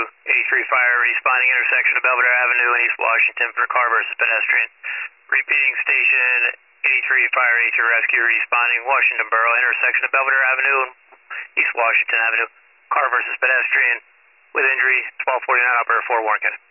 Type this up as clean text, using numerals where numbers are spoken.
83 fire responding intersection of Belvedere Avenue and East Washington for car versus pedestrian. Repeating station 83 fire 83 rescue responding Washington Borough intersection of Belvedere Avenue and East Washington Avenue. Car versus pedestrian with injury 1249 operator 4 Warren County.